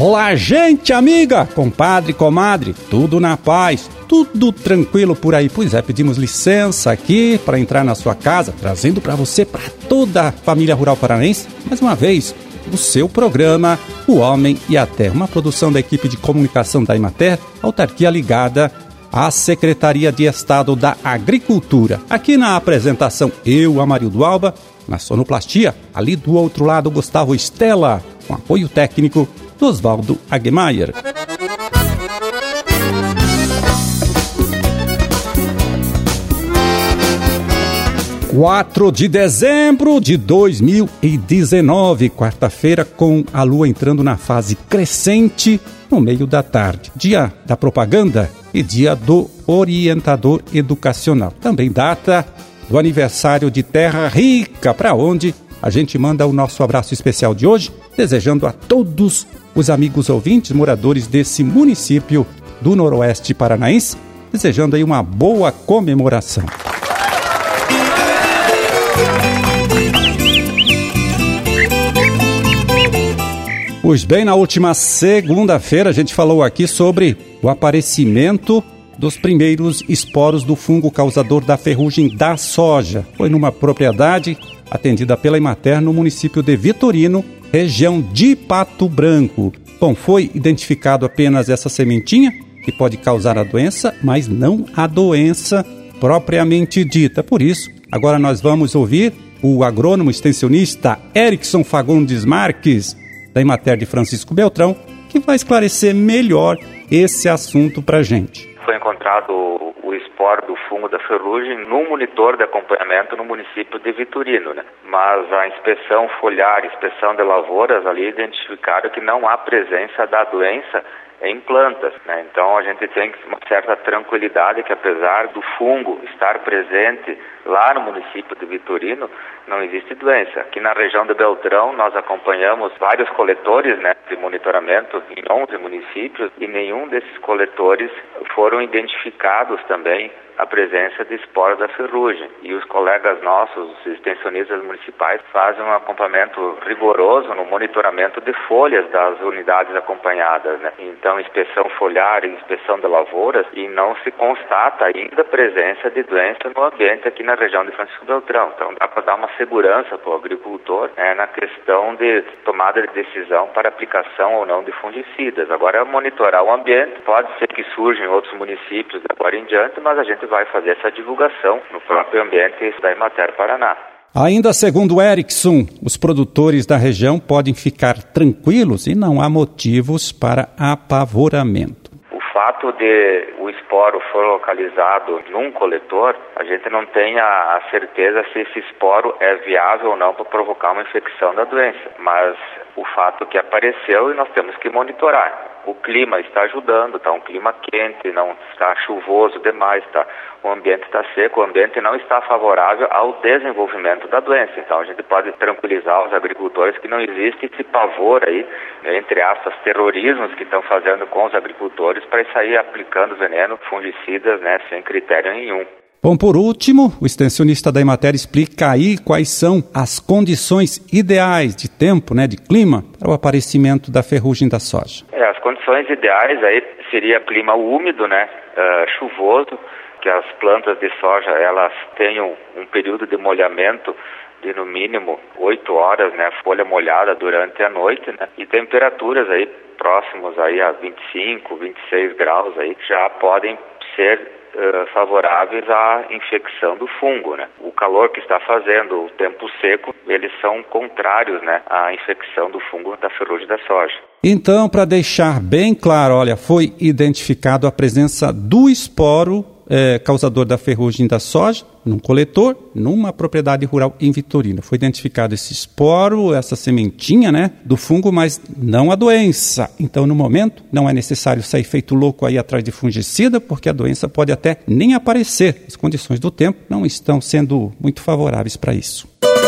Olá, gente amiga, compadre, comadre, tudo na paz, tudo tranquilo por aí. Pois é, pedimos licença aqui para entrar na sua casa, trazendo para você, para toda a família rural paranaense, mais uma vez, o seu programa O Homem e a Terra, uma produção da equipe de comunicação da Emater, autarquia ligada à Secretaria de Estado da Agricultura. Aqui na apresentação, eu, Amarildo Alba, na sonoplastia, ali do outro lado, Gustavo Estela, com apoio técnico do Oswaldo Aguemaier. 4 de dezembro de 2019, quarta-feira, com a lua entrando na fase crescente no meio da tarde. Dia da propaganda e dia do orientador educacional. Também data do aniversário de Terra Rica, para onde a gente manda o nosso abraço especial de hoje, desejando a todos os amigos ouvintes, moradores desse município do Noroeste Paranaense, desejando aí uma boa comemoração. Pois bem, na última segunda-feira a gente falou aqui sobre o aparecimento dos primeiros esporos do fungo causador da ferrugem da soja. Foi numa propriedade atendida pela Emater no município de Vitorino, região de Pato Branco. Bom, foi identificado apenas essa sementinha que pode causar a doença, mas não a doença propriamente dita. Por isso, agora nós vamos ouvir o agrônomo extensionista Erickson Fagundes Marques, da Emater de Francisco Beltrão, que vai esclarecer melhor esse assunto para a gente. Foi encontrado o esporo do fungo da ferrugem no monitor de acompanhamento no município de Vitorino, né? Mas a inspeção foliar, inspeção de lavouras ali identificaram que não há presença da doença em plantas, né? Então a gente tem uma certa tranquilidade que, apesar do fungo estar presente lá no município de Vitorino, não existe doença. Aqui na região de Beltrão nós acompanhamos vários coletores, né, de monitoramento em 11 municípios, e nenhum desses coletores foram identificados também a presença de esporos da ferrugem. E os colegas nossos, os extensionistas municipais, fazem um acompanhamento rigoroso no monitoramento de folhas das unidades acompanhadas, né? Então, inspeção foliar e inspeção de lavouras, e não se constata ainda a presença de doença no ambiente aqui na região de Francisco Beltrão. Então, dá para dar uma segurança para o agricultor, né, na questão de tomada de decisão para aplicação ou não de fungicidas. Agora, monitorar o ambiente, pode ser que surjam em outros municípios de agora em diante, mas a gente vai fazer essa divulgação no próprio ambiente da Emater Paraná. Ainda segundo Erickson, os produtores da região podem ficar tranquilos e não há motivos para apavoramento. O fato de o esporo for localizado num coletor, a gente não tem a certeza se esse esporo é viável ou não para provocar uma infecção da doença, mas o fato que apareceu e nós temos que monitorar. O clima está ajudando, está um clima quente, não está chuvoso demais, o ambiente está seco, o ambiente não está favorável ao desenvolvimento da doença. Então a gente pode tranquilizar os agricultores que não existe esse pavor aí, entre aspas, terrorismos que estão fazendo com os agricultores para sair aplicando veneno, fungicidas, né, sem critério nenhum. Bom, por último, o extensionista da Emater explica aí quais são as condições ideais de tempo, né, de clima, para o aparecimento da ferrugem da soja. As condições ideais aí seria clima úmido, né, chuvoso, que as plantas de soja elas tenham um período de molhamento de no mínimo 8 horas, né, folha molhada durante a noite, né, e temperaturas aí próximos aí a 25, 26 graus aí já podem ser favoráveis à infecção do fungo, né? O calor que está fazendo, o tempo seco, eles são contrários, né, à infecção do fungo da ferrugem da soja. Então, para deixar bem claro, olha, foi identificado a presença do esporo causador da ferrugem da soja num coletor, numa propriedade rural em Vitorino. Foi identificado esse esporo, essa sementinha, né, do fungo, mas não a doença. Então, no momento, não é necessário sair feito louco aí atrás de fungicida, porque a doença pode até nem aparecer. As condições do tempo não estão sendo muito favoráveis para isso.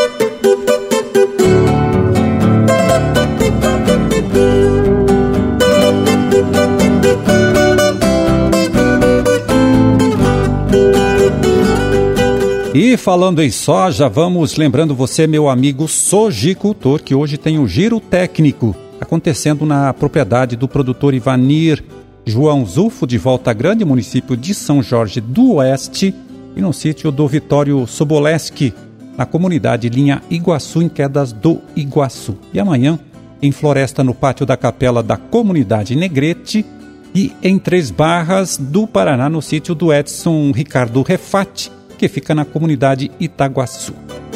E falando em soja, vamos lembrando você, meu amigo sojicultor, que hoje tem o giro técnico acontecendo na propriedade do produtor Ivanir João Zulfo, de Volta Grande, município de São Jorge do Oeste, e no sítio do Vitório Soboleski, na comunidade Linha Iguaçu, em Quedas do Iguaçu. E amanhã, em Floresta, no pátio da capela da comunidade Negrete, e em Três Barras do Paraná, no sítio do Edson Ricardo Refati, que fica na comunidade Itaguaçu.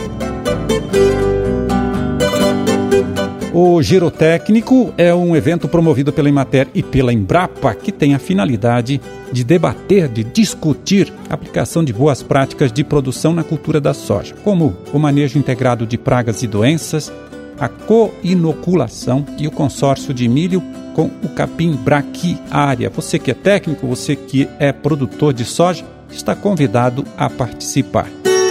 O Giro Técnico é um evento promovido pela Emater e pela Embrapa que tem a finalidade de debater, de discutir a aplicação de boas práticas de produção na cultura da soja, como o manejo integrado de pragas e doenças, a co-inoculação e o consórcio de milho com o capim braquiária. Você que é técnico, você que é produtor de soja, está convidado a participar.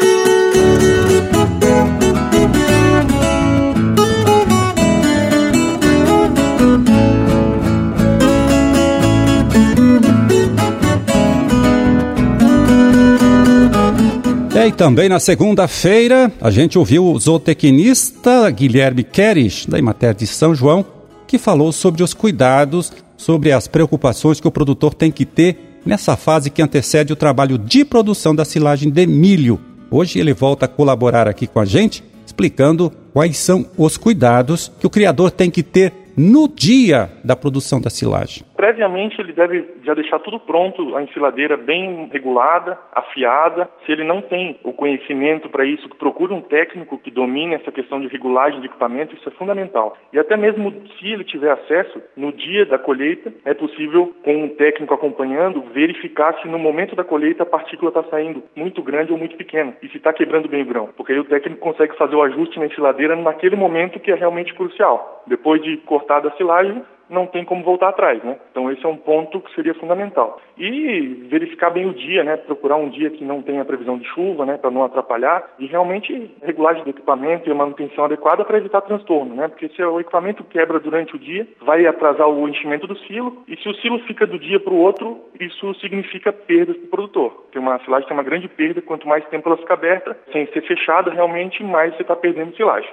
E também na segunda-feira, a gente ouviu o zootecnista Guilherme Queres, da Emater de São João, que falou sobre os cuidados, sobre as preocupações que o produtor tem que ter nessa fase que antecede o trabalho de produção da silagem de milho. Hoje ele volta a colaborar aqui com a gente, explicando quais são os cuidados que o criador tem que ter no dia da produção da silagem. Previamente ele deve já deixar tudo pronto, a ensiladeira bem regulada, afiada. Se ele não tem o conhecimento para isso, procure um técnico que domine essa questão de regulagem de equipamento, isso é fundamental. E até mesmo se ele tiver acesso, no dia da colheita, é possível, com um técnico acompanhando, verificar se no momento da colheita a partícula está saindo muito grande ou muito pequena, e se está quebrando bem o grão. Porque aí o técnico consegue fazer o ajuste na ensiladeira naquele momento que é realmente crucial. Depois de cortada a silagem, não tem como voltar atrás, né? Então esse é um ponto que seria fundamental. E verificar bem o dia, né? Procurar um dia que não tenha previsão de chuva, né? Para não atrapalhar. E realmente regulagem do equipamento e a manutenção adequada para evitar transtorno, né? Porque se o equipamento quebra durante o dia, vai atrasar o enchimento do silo. E se o silo fica do dia para o outro, isso significa perdas para o produtor. Porque uma silagem tem uma grande perda, quanto mais tempo ela fica aberta, sem ser fechada, realmente mais você está perdendo silagem.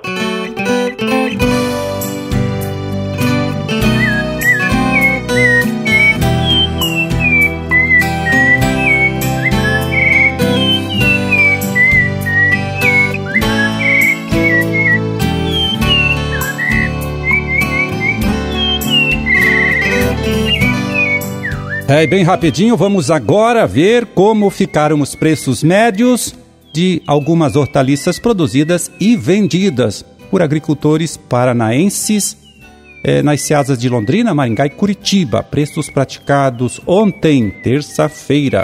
Bem rapidinho, vamos agora ver como ficaram os preços médios de algumas hortaliças produzidas e vendidas por agricultores paranaenses nas ceasas de Londrina, Maringá e Curitiba. Preços praticados ontem, terça-feira.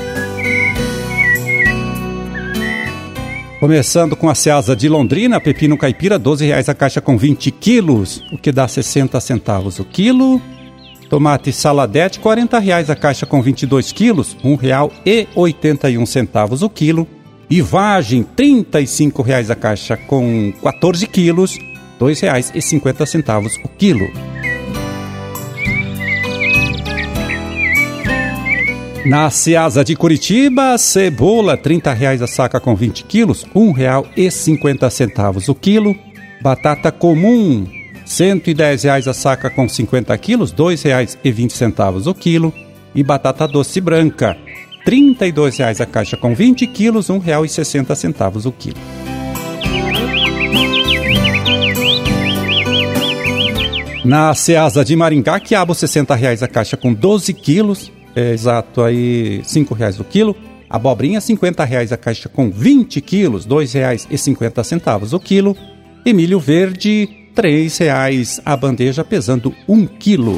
Começando com a ceasa de Londrina, pepino caipira, R$12 a caixa com 20 quilos, o que dá 60 centavos o quilo. Tomate saladete, R$40 a caixa com 22 quilos, R$1,81 o quilo. E vagem, R$35 a caixa com 14 quilos, R$2,50 o quilo. Na ceasa de Curitiba, cebola, R$30 a saca com 20 quilos, R$1,50 o quilo. Batata comum, R$110 a saca com 50 quilos, R$2,20 o quilo. E batata doce branca, R$32 a caixa com 20 quilos, R$1,60 o quilo. Na ceasa de Maringá, quiabo, R$60 a caixa com 12 quilos, exato aí R$5 o quilo. Abobrinha, R$50 a caixa com 20 quilos, R$2,50 o quilo. E milho verde, R$3 a bandeja, pesando 1 quilo.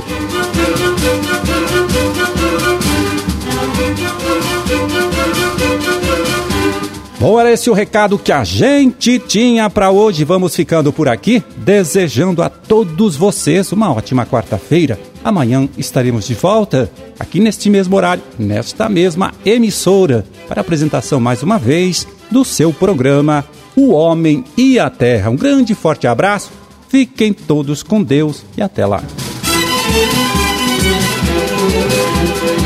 Bom, era esse o recado que a gente tinha para hoje. Vamos ficando por aqui, desejando a todos vocês uma ótima quarta-feira. Amanhã estaremos de volta, aqui neste mesmo horário, nesta mesma emissora, para a apresentação mais uma vez do seu programa O Homem e a Terra. Um grande e forte abraço, fiquem todos com Deus e até lá.